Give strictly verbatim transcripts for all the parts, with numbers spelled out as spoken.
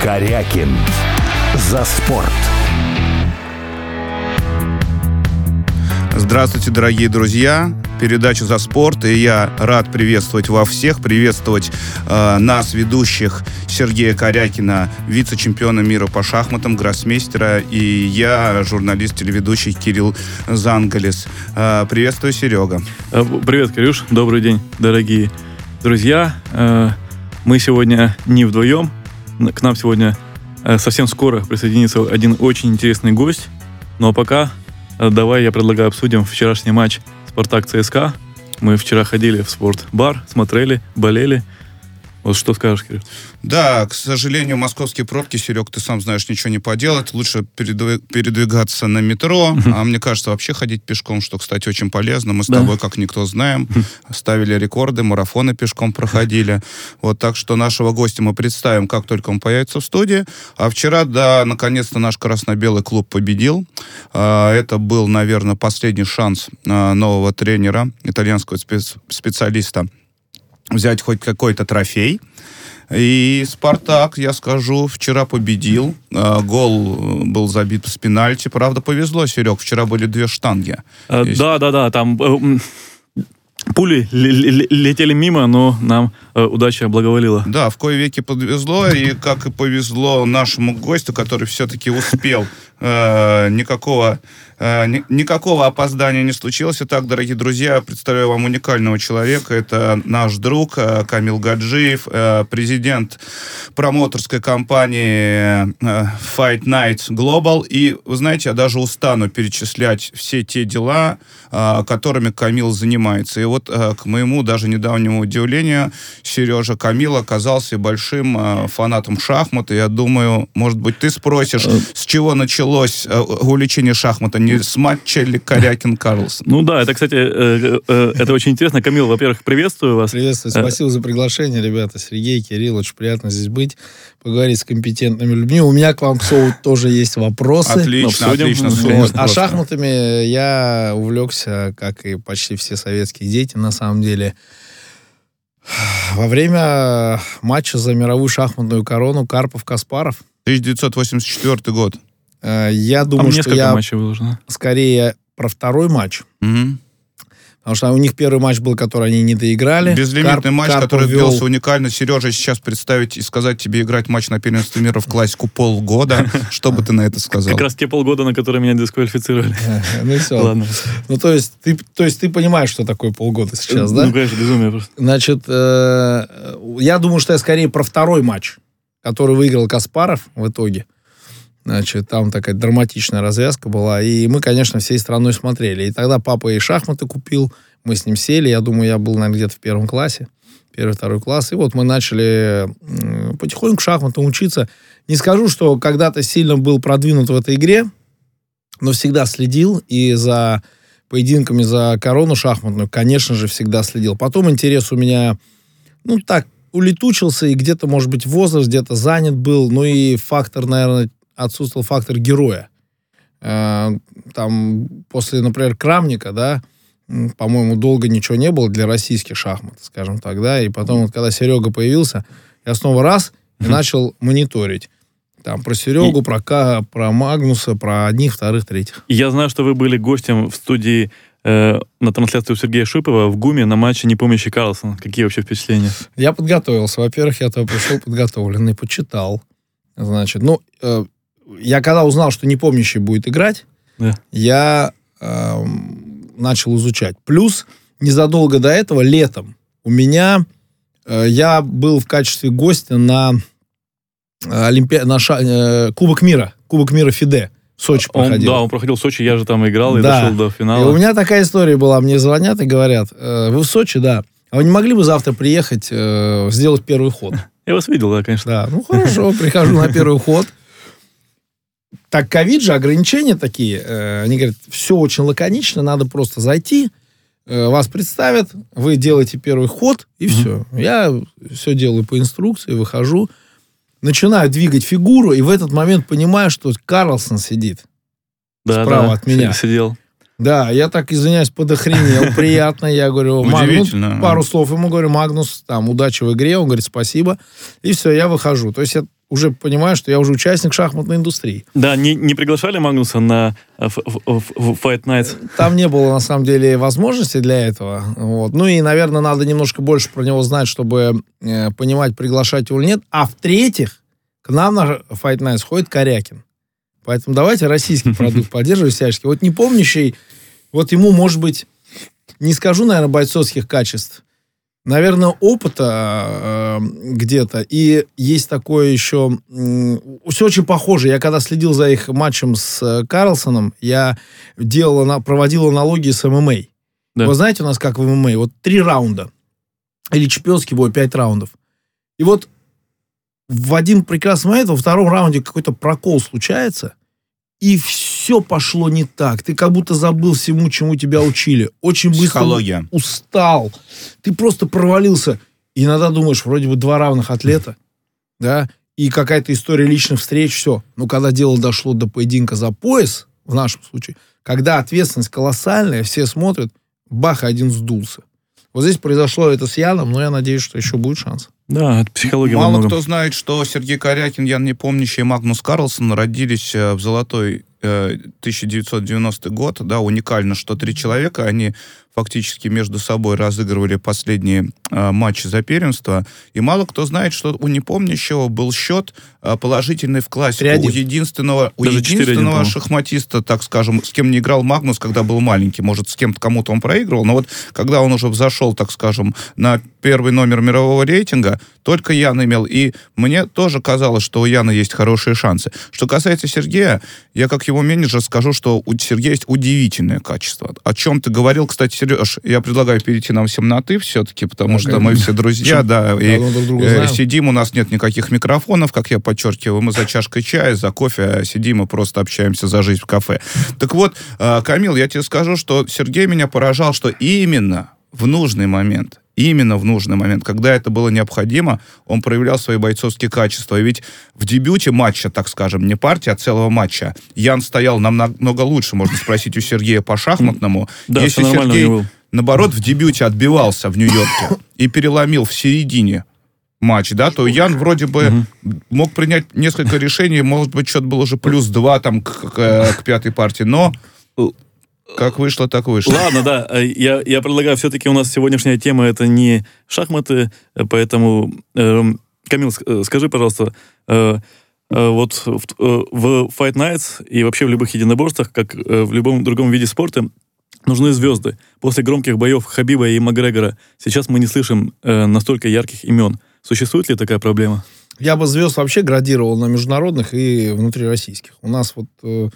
Корякин. За спорт. Здравствуйте, дорогие друзья. Передача «За спорт», и я рад приветствовать вас всех, приветствовать э, нас, ведущих, Сергея Корякина, вице-чемпиона мира по шахматам, гроссмейстера, и я, журналист-телеведущий Кирилл Зангалис. Э, приветствую, Серега. Привет, Кирюш, добрый день, дорогие друзья. Э, мы сегодня не вдвоем, к нам сегодня э, совсем скоро присоединится один очень интересный гость, но пока э, давай я предлагаю обсудим вчерашний матч «Спартак-ЦСКА». Мы вчера ходили в спортбар, смотрели, болели. Вот что скажешь, Кирилл? Да, к сожалению, московские пробки, Серег, ты сам знаешь, ничего не поделать. Лучше передвиг- передвигаться на метро, uh-huh. а мне кажется, вообще ходить пешком, что, кстати, очень полезно. Мы с да. тобой, как никто, знаем, uh-huh. ставили рекорды, марафоны пешком проходили. Вот, так что нашего гостя мы представим, как только он появится в студии. А вчера, да, наконец-то наш красно-белый клуб победил. Это был, наверное, последний шанс нового тренера, итальянского спец- специалиста, взять хоть какой-то трофей. И «Спартак», я скажу, вчера победил. Гол был забит с пенальти. Правда, повезло, Серег, вчера были две штанги. А, да, да, да, там э, пули л- л- летели мимо, но нам э, удача благоволила. Да, в кои веки повезло, и как и повезло нашему гостю, который все-таки успел. Э, никакого, э, ни, никакого опоздания не случилось. Итак, дорогие друзья, представляю вам уникального человека. Это наш друг э, Камил Гаджиев, э, президент промоутерской компании э, Fight Nights Global. И, вы знаете, я даже устану перечислять все те дела, э, которыми Камил занимается. И вот, э, к моему даже недавнему удивлению, Сережа, Камил оказался большим э, фанатом шахмат. И я думаю, может быть, ты спросишь, с чего началось увлечение шахмата, не с матча ли Корякин-Карлсон? Ну да, это, кстати, э, э, это очень интересно. Камил, во-первых, приветствую вас. Приветствую, спасибо за приглашение, ребята. Сергей, Кирилл, очень приятно здесь быть, поговорить с компетентными людьми. У меня к вам, к слову, тоже есть вопросы. Отлично, отлично. Вот. А шахматами я увлекся, как и почти все советские дети, на самом деле, во время матча за мировую шахматную корону Карпов-Каспаров. тысяча девятьсот восемьдесят четвёртый год. Я думаю, а что я выложено? скорее про второй матч. Угу. Потому что у них первый матч был, который они не доиграли. Безлимитный Карп, матч, Карпов который вел... длился уникально. Сережа, сейчас представить и сказать тебе играть матч на первенстве мира в классику полгода. Что бы ты на это сказал? Как раз те полгода, на которые меня дисквалифицировали. Ну и все. Ладно. Ну то есть ты, то есть ты понимаешь, что такое полгода сейчас, да? Ну, конечно, безумие просто. Значит, я думаю, что я скорее про второй матч, который выиграл Каспаров в итоге. Значит, там такая драматичная развязка была. И мы, конечно, всей страной смотрели. И тогда папа и шахматы купил. Мы с ним сели. Я думаю, я был, наверное, где-то в первом классе. Первый, второй класс. И вот мы начали потихоньку шахматам учиться. Не скажу, что когда-то сильно был продвинут в этой игре, но всегда следил. И за поединками за корону шахматную, конечно же, всегда следил. Потом интерес у меня, ну, так, улетучился. И где-то, может быть, возраст, где-то занят был. Ну, и фактор, наверное, отсутствовал фактор героя. Там после, например, Крамника, да, по-моему, долго ничего не было для российских шахмат, скажем так, да, и потом, вот, когда Серега появился, я снова раз и mm-hmm. начал мониторить. Там про Серегу, и... про, К, про Магнуса, про одних, вторых, третьих. Я знаю, что вы были гостем в студии э, на трансляции у Сергея Шипова в ГУМе на матче «Непомнящий Карлсон». Какие вообще впечатления? Я подготовился. Во-первых, я туда пришел подготовленный, почитал. Значит, ну, э, я когда узнал, что Непомнящий будет играть, да. я э, начал изучать. Плюс, незадолго до этого, летом, у меня, э, я был в качестве гостя на, Олимпи... на ша... э, Кубок мира, Кубок мира ФИДЕ в Сочи он, проходил. Да, он проходил в Сочи, я же там играл и да. дошел до финала. И у меня такая история была, мне звонят и говорят, э, вы в Сочи, да, а вы не могли бы завтра приехать, э, сделать первый ход? Я вас видел, да, конечно. Да, ну хорошо, прихожу на первый ход. Так, ковид же, ограничения такие. Э, они говорят, все очень лаконично, надо просто зайти, э, вас представят, вы делаете первый ход, и все. Mm-hmm. Я все делаю по инструкции, выхожу, начинаю двигать фигуру, и в этот момент понимаю, что Карлсон сидит да, справа да, от меня. Сидел. Да, я так, извиняюсь, подохренел, приятно. Я говорю, Магнус, пару слов ему говорю, Магнус, там, удачи в игре. Он говорит, спасибо. И все, я выхожу. То есть, я, уже понимаю, что я уже участник шахматной индустрии. Да, не, не приглашали Магнуса на в, в, в Fight Nights? Там не было, на самом деле, возможности для этого. Вот. Ну и, наверное, надо немножко больше про него знать, чтобы э, понимать, приглашать его или нет. А в-третьих, к нам на Fight Nights ходит Корякин. Поэтому давайте российский продукт поддерживать всячески. Вот непомнящий, вот ему, может быть, не скажу, наверное, бойцовских качеств, наверное, опыта э, где-то. И есть такое еще... Э, все очень похоже. Я когда следил за их матчем с э, Карлсоном, я делал, проводил аналогии с эм эм а. Да. Вы знаете, у нас как в эм эм а? Вот три раунда. Или чемпионский бой, пять раундов. И вот в один прекрасный момент, во втором раунде какой-то прокол случается, и все пошло не так. Ты как будто забыл всему, чему тебя учили. Очень быстро Психология. Устал. Ты просто провалился. И иногда думаешь, вроде бы два равных атлета, да, и какая-то история личных встреч, все. Но когда дело дошло до поединка за пояс, в нашем случае, когда ответственность колоссальная, все смотрят, бах, один сдулся. Вот здесь произошло это с Яном, но я надеюсь, что еще будет шанс. Да, это психология. Мало кто знает, что Сергей Корякин, Ян Непомнящий и Магнус Карлсон родились в золотой э, тысяча девятьсот девяностый год. Да, уникально, что три человека, они фактически между собой разыгрывали последние э, матчи за первенство. И мало кто знает, что у Непомнящего был счет э, положительный в классику. У единственного, у единственного шахматиста, так скажем, с кем не играл Магнус, когда был маленький. Может, с кем-то кому-то он проигрывал. Но вот когда он уже взошел, так скажем, на первый номер мирового рейтинга, только Ян имел. И мне тоже казалось, что у Яна есть хорошие шансы. Что касается Сергея, я как его менеджер скажу, что у Сергея есть удивительное качество. О чем ты говорил, кстати, Сереж, я предлагаю перейти нам всем на «ты» все-таки, потому да, что конечно. Мы все друзья, да, и э, сидим, у нас нет никаких микрофонов, как я подчеркиваю, мы за чашкой чая, за кофе сидим и просто общаемся за жизнь в кафе. Так вот, э, Камил, я тебе скажу, что Сергей меня поражал, что именно в нужный момент, именно в нужный момент, когда это было необходимо, он проявлял свои бойцовские качества. И ведь в дебюте матча, так скажем, не партии, а целого матча, Ян стоял намного лучше, можно спросить у Сергея по шахматному. Да, если Сергей, наоборот, в дебюте отбивался в Нью-Йорке и переломил в середине матч, да, то Ян вроде бы угу. мог принять несколько решений, может быть, счет был уже плюс два там к, к, к пятой партии, но... Как вышло, так вышло. Ладно, да. Я, я предлагаю, все-таки у нас сегодняшняя тема это не шахматы, поэтому, э, Камил, скажи, пожалуйста, э, э, вот в, э, в Fight Nights и вообще в любых единоборствах, как э, в любом другом виде спорта, нужны звезды. После громких боев Хабиба и Макгрегора сейчас мы не слышим э, настолько ярких имен. Существует ли такая проблема? Я бы звезд вообще градировал на международных и внутрироссийских. У нас вот... Э,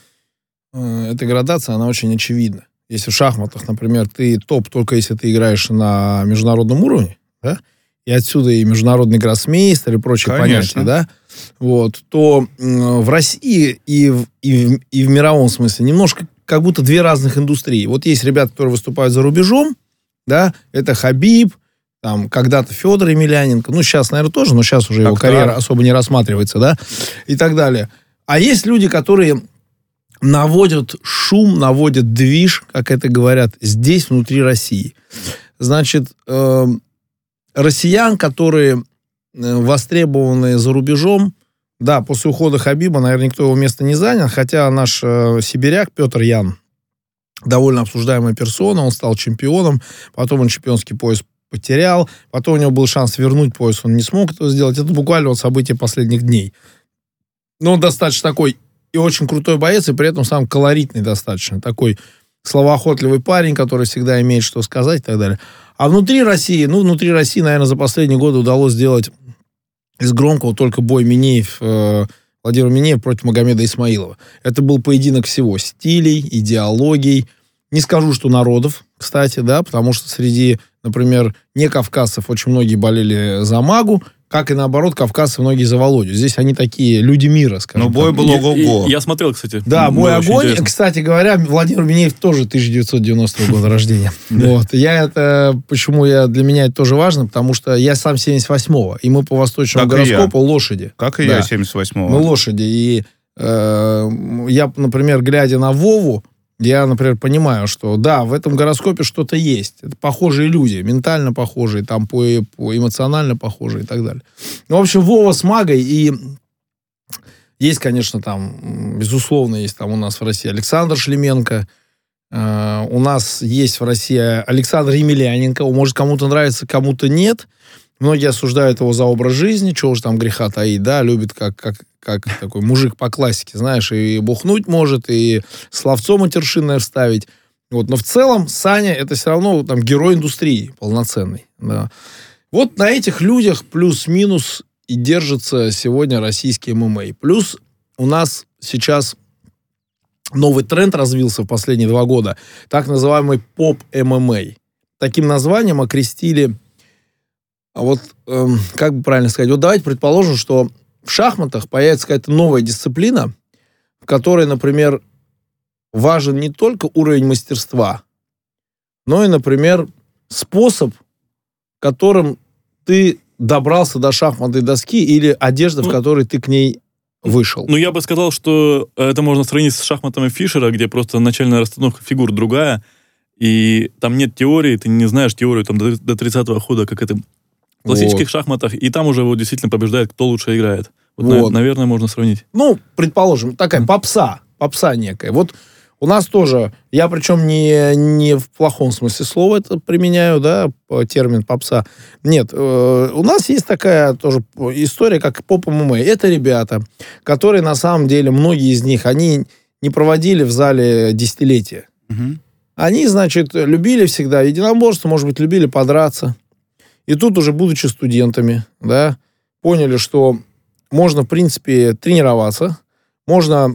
эта градация, она очень очевидна. Если в шахматах, например, ты топ только если ты играешь на международном уровне, да, и отсюда и международный гроссмейстер и прочие Конечно. понятия, да, вот, то в России и в, и, в, и в мировом смысле немножко как будто две разных индустрии. Вот есть ребята, которые выступают за рубежом, да, это Хабиб, там, когда-то Федор Емельяненко, ну, сейчас, наверное, тоже, но сейчас уже его так, карьера так. особо не рассматривается, да, и так далее. А есть люди, которые... наводят шум, наводят движ, как это говорят, здесь, внутри России. Значит, э, россиян, которые востребованы за рубежом, да, после ухода Хабиба, наверное, никто его место не занял, хотя наш э, сибиряк Петр Ян, довольно обсуждаемая персона, он стал чемпионом, потом он чемпионский пояс потерял, потом у него был шанс вернуть пояс, он не смог этого сделать. Это буквально вот события последних дней. Но он достаточно такой и очень крутой боец, и при этом сам колоритный достаточно. Такой словоохотливый парень, который всегда имеет что сказать и так далее. А внутри России, ну, внутри России, наверное, за последние годы удалось сделать из громкого только бой Минеев, э, Владимир Минеев против Магомеда Исмаилова. Это был поединок всего стилей, идеологий. Не скажу, что народов, кстати, да, потому что среди, например, не кавказцев очень многие болели за Магу, как и наоборот, кавказцы многие за Володю. Здесь они такие люди мира, скажем. Но бой был ого-го. Я, я смотрел, кстати. Да, бой огонь. Кстати говоря, Владимир Минеев тоже тысяча девятьсот девяностого года рождения. Вот. Я это... Почему я, для меня это тоже важно? Потому что я сам семьдесят восьмого, и мы по восточному гороскопу лошади. Как и я семьдесят восьмого. Мы лошади. И я, например, глядя на Вову, я, например, понимаю, что да, в этом гороскопе что-то есть. Это похожие люди, ментально похожие, там по, по эмоционально похожие и так далее. Ну, в общем, Вова с Магой, и Есть, конечно, там, безусловно, есть там у нас в России Александр Шлеменко, э, у нас есть в России Александр Емельяненко, может, кому-то нравится, кому-то нет. Многие осуждают его за образ жизни, чего уж там греха таить, да, любит как, как, как такой мужик по классике, знаешь, и бухнуть может, и словцо матершинное вставить. Вот. Но в целом Саня это все равно там герой индустрии полноценный. Да. Вот на этих людях плюс-минус и держится сегодня российский эм эм а. Плюс у нас сейчас новый тренд развился в последние два года, так называемый поп-эм эм а. Таким названием окрестили, вот эм, как бы правильно сказать, вот давайте предположим, что в шахматах появится какая-то новая дисциплина, в которой, например, важен не только уровень мастерства, но и, например, способ, которым ты добрался до шахматной доски или одежда, ну, в которой ты к ней вышел. Ну, я бы сказал, что это можно сравнить с шахматами Фишера, где просто начальная расстановка фигур другая, и там нет теории, ты не знаешь теорию там, до, до тридцатого хода, как это в классических вот. шахматах, и там уже вот, действительно побеждает, кто лучше играет. Вот, вот. Наверное, можно сравнить. Ну, предположим, такая попса, попса некая. Вот у нас тоже, я причем не, не в плохом смысле слова это применяю, да, термин попса. Нет, э, у нас есть такая тоже история, как поп-эм эм а. Это ребята, которые на самом деле, многие из них, они не проводили в зале десятилетия. Угу. Они, значит, любили всегда единоборство, может быть, любили подраться. И тут уже, будучи студентами, да, поняли, что можно, в принципе, тренироваться, можно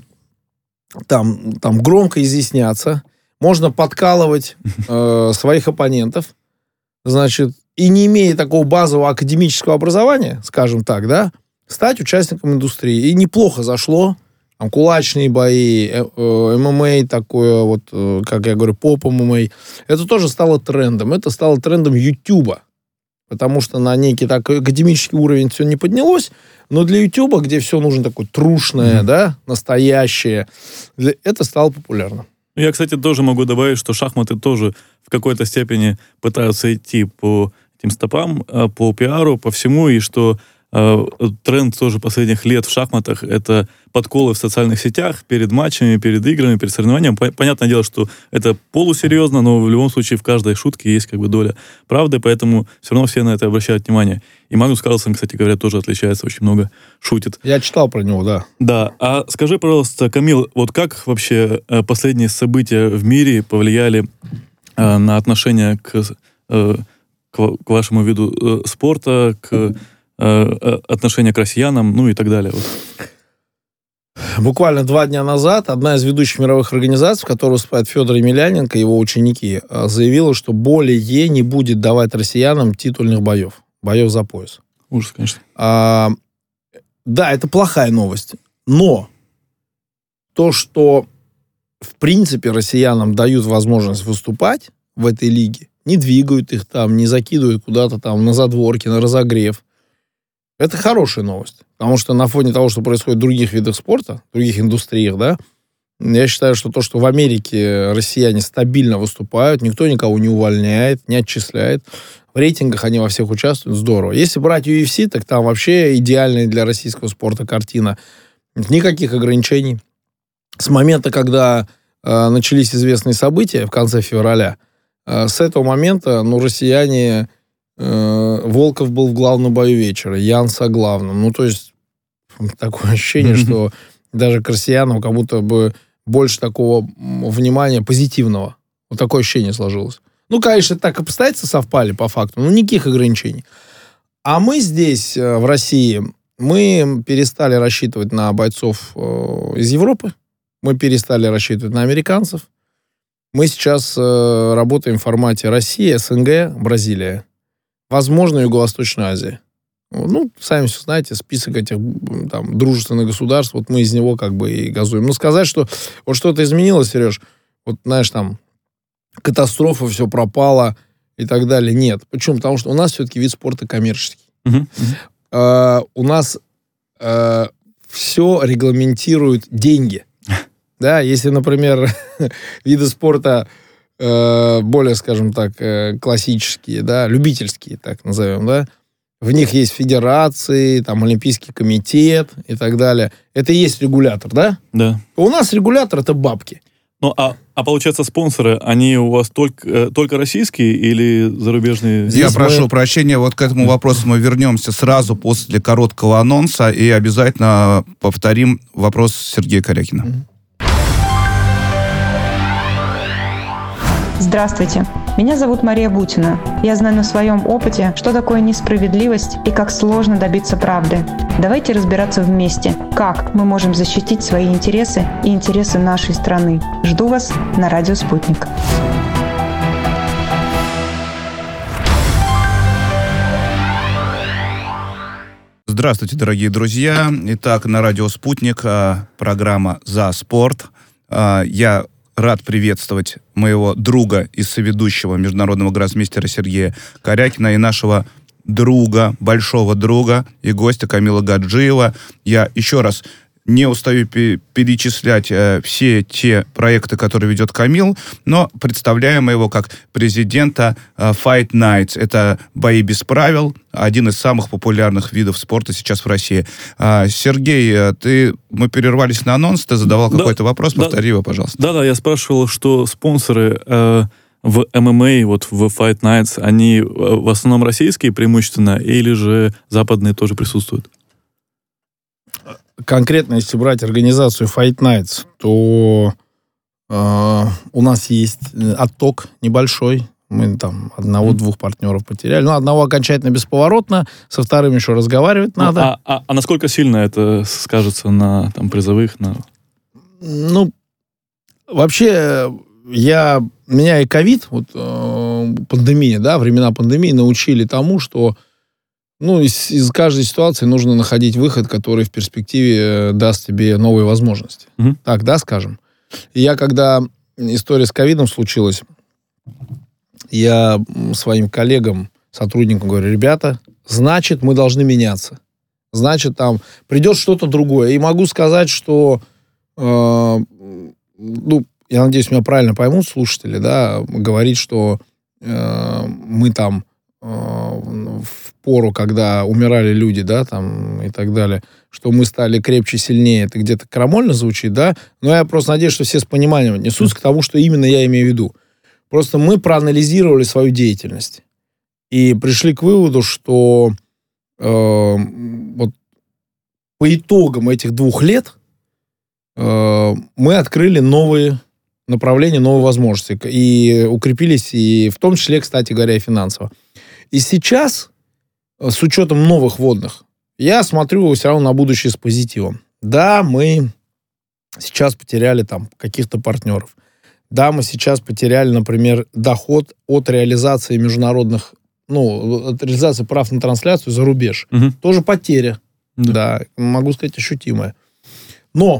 там, там громко изъясняться, можно подкалывать э, своих оппонентов, значит, и не имея такого базового академического образования, скажем так, да, стать участником индустрии. И неплохо зашло. Там кулачные бои, э, э, эм эм а такое, вот, э, как я говорю, поп-эм эм а. Это тоже стало трендом. Это стало трендом Ютуба. Потому что на некий так академический уровень все не поднялось, но для Ютуба, где все нужно такое трушное, mm-hmm. да, настоящее, для... это стало популярно. Я, кстати, тоже могу добавить, что шахматы тоже в какой-то степени пытаются идти по этим стопам, по пиару, по всему, и что э, тренд тоже последних лет в шахматах — это подколы в социальных сетях перед матчами, перед играми, перед соревнованием. Понятное дело, что это полусерьезно, но в любом случае в каждой шутке есть как бы доля правды, поэтому все равно все на это обращают внимание. И Магнус Карлсон, кстати говоря, тоже отличается, очень много шутит. Я читал про него, да. Да. А скажи, пожалуйста, Камил, вот как вообще последние события в мире повлияли э, на отношение к, э, к, к вашему виду э, спорта, к э, отношение к россиянам, ну и так далее? Вот. Буквально два дня назад одна из ведущих мировых организаций, в которой выступает Федор Емельяненко и его ученики, заявила, что более не будет давать россиянам титульных боев. Боев за пояс. Ужас, конечно. А, да, это плохая новость. Но то, что в принципе россиянам дают возможность выступать в этой лиге, не двигают их там, не закидывают куда-то там на задворки, на разогрев, это хорошая новость. Потому что на фоне того, что происходит в других видах спорта, в других индустриях, да, я считаю, что то, что в Америке россияне стабильно выступают, никто никого не увольняет, не отчисляет, в рейтингах они во всех участвуют, здорово. Если брать ю эф си, так там вообще идеальная для российского спорта картина. Никаких ограничений. С момента, когда э, начались известные события в конце февраля, э, с этого момента, ну, россияне... Волков был в главном бою вечера, Янса главным. Ну, то есть, такое ощущение, mm-hmm. что даже к россиянам как будто бы больше такого внимания позитивного. Вот такое ощущение сложилось. Ну, конечно, так обстоятельства совпали по факту, но никаких ограничений. А мы здесь, в России, мы перестали рассчитывать на бойцов из Европы, мы перестали рассчитывать на американцев. Мы сейчас работаем в формате Россия, эс эн гэ, Бразилия. Возможно, Юго-Восточная Азия. Ну, сами все знаете, список этих там дружественных государств, вот мы из него как бы и газуем. Но сказать, что вот что-то изменилось, Сереж, вот, знаешь, там, катастрофа, все пропало и так далее, нет. Почему? Потому что у нас все-таки вид спорта коммерческий. Uh-huh. Uh, у нас uh, все регламентируют деньги. Да, если, например, виды спорта более, скажем так, классические, да, любительские, так назовем, да, В них есть федерации, там Олимпийский комитет и так далее. Это и есть регулятор, да? Да. У нас регулятор — это бабки. Ну, а, а получается, спонсоры, они у вас только, только российские или зарубежные? Я Здесь прошу мы... прощения, вот к этому вопросу мы вернемся сразу после короткого анонса и обязательно повторим вопрос Сергея Корякина. Здравствуйте, меня зовут Мария Бутина. Я знаю на своем опыте, что такое несправедливость и как сложно добиться правды. Давайте разбираться вместе, как мы можем защитить свои интересы и интересы нашей страны. Жду вас на радио «Спутник». Здравствуйте, дорогие друзья. Итак, на радио «Спутник» программа «За спорт». Я рад приветствовать моего друга и соведущего международного гроссмейстера Сергея Корякина и нашего друга, большого друга и гостя Камила Гаджиева. Я еще раз не устаю перечислять э, все те проекты, которые ведет Камил, но представляем его как президента э, Fight Nights. Это бои без правил, один из самых популярных видов спорта сейчас в России. А, Сергей, ты, мы перервались на анонс, ты задавал да, какой-то вопрос, повтори да, его, пожалуйста. Да-да, я спрашивал, что спонсоры э, в эм эм а, вот в Fight Nights, они в основном российские преимущественно, или же западные тоже присутствуют? Конкретно, если брать организацию Fight Nights, то э, у нас есть отток небольшой. Мы там одного-двух партнеров потеряли. Ну, одного окончательно бесповоротно, со вторым еще разговаривать надо. Ну, а, а, а насколько сильно это скажется на там, призовых? На... Ну, вообще, я, меня и ковид, вот, э, пандемия, да, времена пандемии научили тому, что ну, из, из каждой ситуации нужно находить выход, который в перспективе даст тебе новые возможности. Mm-hmm. Так, да, скажем. И я, когда история с ковидом случилась, я своим коллегам, сотрудникам говорю: ребята, значит, мы должны меняться. Значит, там придет что-то другое. И могу сказать, что, э, ну, я надеюсь, меня правильно поймут слушатели, да, говорить, что э, мы там в пору, когда умирали люди, да, там, и так далее, что мы стали крепче, сильнее, это где-то крамольно звучит, да, но я просто надеюсь, что все с пониманием отнесутся к тому, что именно я имею в виду. Просто мы проанализировали свою деятельность и пришли к выводу, что э, вот по итогам этих двух лет э, мы открыли новые направления, новые возможности и укрепились, и в том числе, кстати говоря, и финансово. И сейчас, с учетом новых водных, я смотрю все равно на будущее с позитивом. Да, мы сейчас потеряли там каких-то партнеров. Да, мы сейчас потеряли, например, доход от реализации международных, ну, от реализации прав на трансляцию за рубеж. Угу. Тоже потеря. Да. Да, могу сказать, ощутимая. Но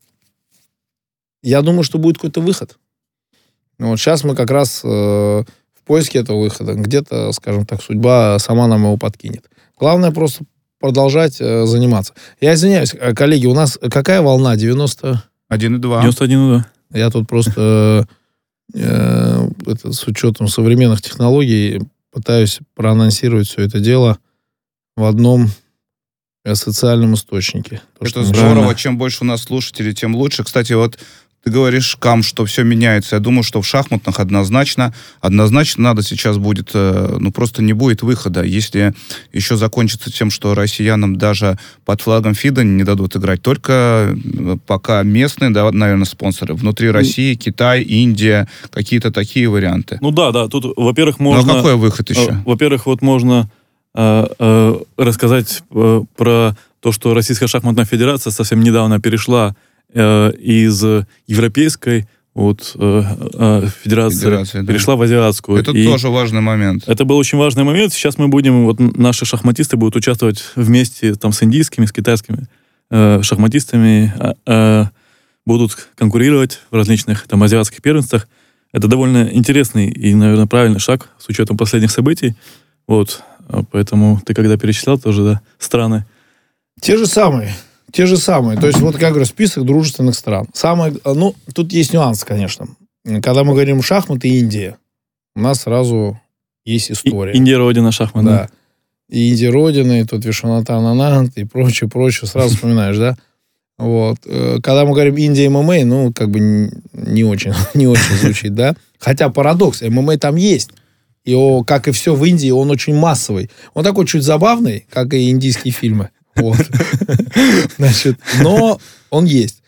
я думаю, что будет какой-то выход. Вот сейчас мы как раз... Э- в поиске этого выхода. Где-то, скажем так, судьба сама нам его подкинет. Главное просто продолжать э, заниматься. Я извиняюсь, коллеги, у нас какая волна? девяносто один и два девяносто один и два Я тут просто э, э, это, с учетом современных технологий пытаюсь проанонсировать все это дело в одном социальном источнике. То, это здорово. Правильно. Чем больше у нас слушателей, тем лучше. Кстати, вот ты говоришь, Кам, что все меняется. Я думаю, что в шахматных однозначно, однозначно надо сейчас будет, ну, просто не будет выхода. Если еще закончится тем, что россиянам даже под флагом ФИДа не дадут играть, только пока местные, да, наверное, спонсоры. Внутри России, Китай, Индия, какие-то такие варианты. Ну да, да, тут, во-первых, можно... Ну, а какой выход еще? Во-первых, вот можно э, э, рассказать э, про то, что Российская шахматная федерация совсем недавно перешла из европейской вот, э, э, федерации, федерация, перешла да. в азиатскую. Это и тоже важный момент. Это был очень важный момент. Сейчас мы будем, вот наши шахматисты будут участвовать вместе там, с индийскими, с китайскими э, шахматистами, э, э, будут конкурировать в различных там, азиатских первенствах. Это довольно интересный и, наверное, правильный шаг с учетом последних событий. Вот. Поэтому ты, когда перечислял, тоже, да, страны. Те же самые. Те же самые. То есть, вот, как говорю, список дружественных стран. Самое, ну, тут есть нюанс, конечно. Когда мы говорим шахматы и Индия, у нас сразу есть история. И, Индия родина шахмат, да. да. и Инди Родины, и тут Вишванатан Ананд, и прочее, прочее, сразу вспоминаешь, да? Вот. Когда мы говорим Индия ММА, ну, как бы не очень, не очень звучит, да? Хотя парадокс, ММА там есть. И, о, как и все в Индии, он очень массовый. Он такой чуть забавный, как и индийские фильмы. Вот. Значит, но он есть.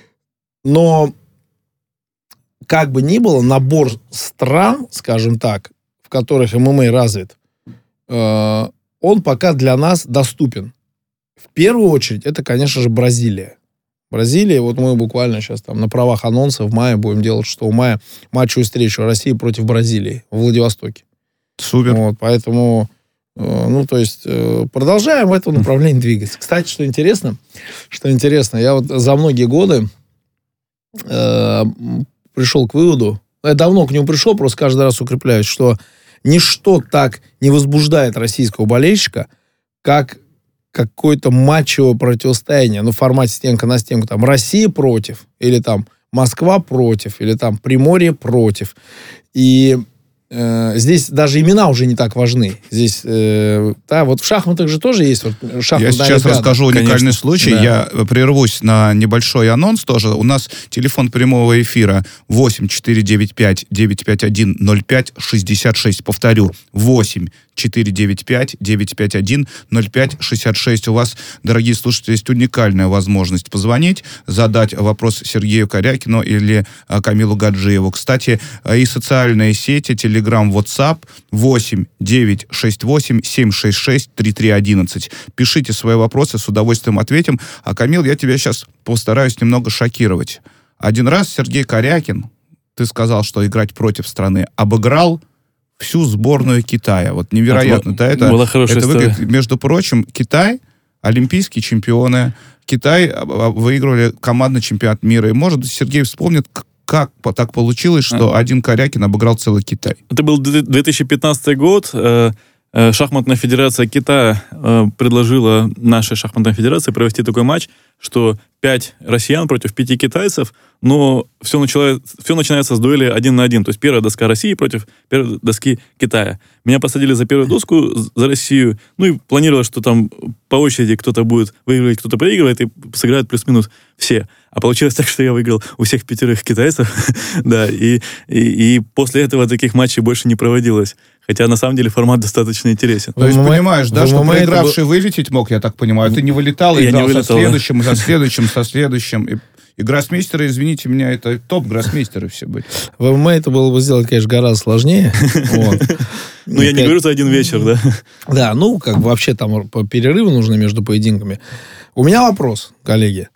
Но как бы ни было, набор стран, скажем так, в которых ММА развит, э, он пока для нас доступен. В первую очередь, это, конечно же, Бразилия. Бразилия, вот мы буквально сейчас там на правах анонса в мае будем делать шестого мая матчевую встречу России против Бразилии в Владивостоке. Супер. Вот, поэтому, э, ну, то есть, э, продолжаем в этом направлении двигаться. Кстати, что интересно, что интересно, я вот за многие годы э, пришел к выводу, я давно к нему пришел, просто каждый раз укрепляюсь, что ничто так не возбуждает российского болельщика, как какое-то матчевое противостояние, ну, в формате стенка на стенку, там, Россия против, или там Москва против, или там Приморье против. И э, здесь даже имена уже не так важны. Здесь, э, да, вот в шахматах же тоже есть вот шахматная Я сейчас олимпиада. расскажу уникальный Конечно. случай. Да. Я прервусь на небольшой анонс тоже. У нас телефон прямого эфира восемь четыре девять пять девять пять один ноль пять шестьдесят шесть. Повторю, восемь четыре девять пять девять пять один ноль пять шестьдесят шесть. У вас, дорогие слушатели, есть уникальная возможность позвонить, задать вопрос Сергею Корякину или а, Камилу Гаджиеву. Кстати, а, и социальные сети, Telegram, WhatsApp восемь девять шесть восемь семь шесть шесть три три одиннадцать. Пишите свои вопросы, с удовольствием ответим. А, Камил, я тебя сейчас постараюсь немного шокировать. Один раз Сергей Корякин, ты сказал, что играть против страны, обыграл всю сборную Китая. Вот невероятно. Это да, это, была хорошая это история. выглядит, между прочим, Китай, олимпийские чемпионы, Китай выигрывали командный чемпионат мира. И, может быть, Сергей вспомнит, как так получилось, что а. один Корякин обыграл целый Китай. Это был две тысячи пятнадцатый год. Шахматная федерация Китая предложила нашей шахматной федерации провести такой матч, что пять россиян против пяти китайцев, но все, начало, все начинается с дуэли один на один. То есть первая доска России против первой доски Китая. Меня посадили за первую доску за Россию, ну и планировалось, что там по очереди кто-то будет выигрывать, кто-то проигрывает, и сыграют плюс-минус все. А получилось так, что я выиграл у всех пятерых китайцев, да, и, и, и после этого таких матчей больше не проводилось. Хотя, на самом деле, формат достаточно интересен. То есть, ММА, понимаешь, да, что ММА проигравший был... вылететь мог, я так понимаю. Ты не вылетал, я играл не вылетал, со следующим, да. со следующим, со следующим. И, и гроссмейстеры, извините меня, это топ-гроссмейстеры все были. В ММА это было бы сделать, конечно, гораздо сложнее. Ну, я не говорю за один вечер, да. Да, ну, как бы вообще там перерывы нужны между поединками. У меня вопрос, коллеги.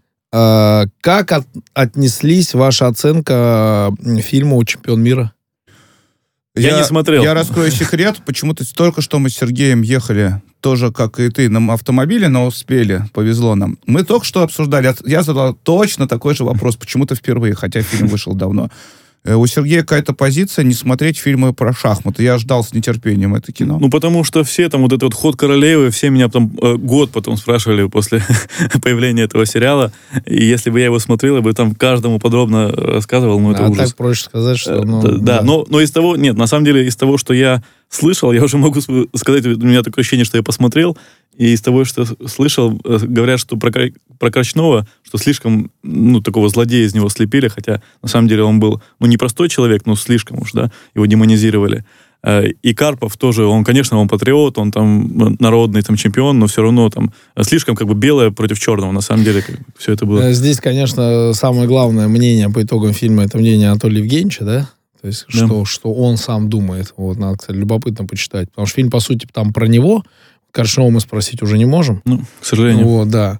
Как отнеслись, ваша оценка фильма «Чемпион мира»? Я, я не смотрел. Я раскрою секрет. Почему-то только что мы с Сергеем ехали, тоже, как и ты, на автомобиле, но успели, повезло нам. Мы только что обсуждали, я задал точно такой же вопрос, почему-то впервые, хотя фильм вышел давно. У Сергея какая-то позиция не смотреть фильмы про шахматы. Я ждал с нетерпением это кино. Ну, потому что все там, вот этот вот «Ход королевы», все меня там э, год потом спрашивали после появления этого сериала. И если бы я его смотрел, я бы там каждому подробно рассказывал, ну, это а ужас. Так проще сказать, что... Ну, да, да. Но, но из того... Нет, на самом деле, из того, что я слышал, я уже могу сказать, у меня такое ощущение, что я посмотрел, и из того, что слышал, говорят, что про, про Крачнова, что слишком, ну, такого злодея из него слепили, хотя, на самом деле, он был, ну, не простой человек, но слишком уж, да, его демонизировали. И Карпов тоже, он, конечно, он патриот, он там народный там чемпион, но все равно там слишком как бы белое против черного, на самом деле, все это было. Здесь, конечно, самое главное мнение по итогам фильма, это мнение Анатолия Евгеньевича, да? То есть, да. что, что он сам думает. Вот, надо, кстати, любопытно почитать. Потому что фильм, по сути, там про него. Коршунова мы спросить уже не можем. Ну, к сожалению. Вот, да.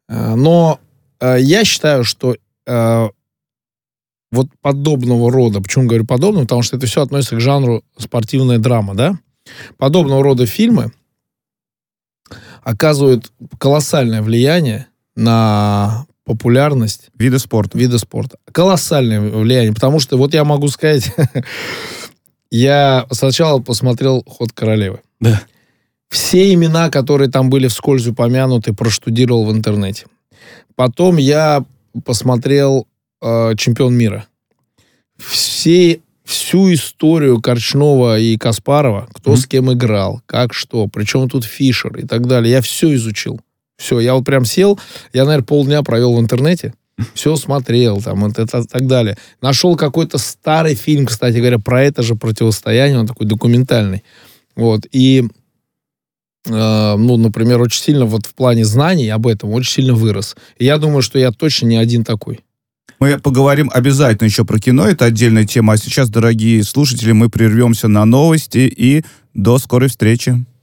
Но я считаю, что вот подобного рода, почему говорю подобного, потому что это все относится к жанру спортивная драма, да? Подобного рода фильмы оказывают колоссальное влияние на популярность вида спорта. Вида спорта. Колоссальное влияние, потому что вот я могу сказать, я сначала посмотрел «Ход королевы». Да. Все имена, которые там были вскользь упомянуты, проштудировал в интернете. Потом я посмотрел э, «Чемпион мира». Все всю историю Корчнова и Каспарова, кто mm-hmm. с кем играл, как что, причем тут Фишер и так далее. Я все изучил. Все, я вот прям сел, я, наверное, полдня провел в интернете, все смотрел, там, это, это, так далее. Нашел какой-то старый фильм, кстати говоря, про это же противостояние, он такой документальный. Вот, и, э, ну, например, очень сильно вот в плане знаний об этом очень сильно вырос. И я думаю, что я точно не один такой. Мы поговорим обязательно еще про кино, это отдельная тема. А сейчас, дорогие слушатели, мы прервемся на новости и до скорой встречи.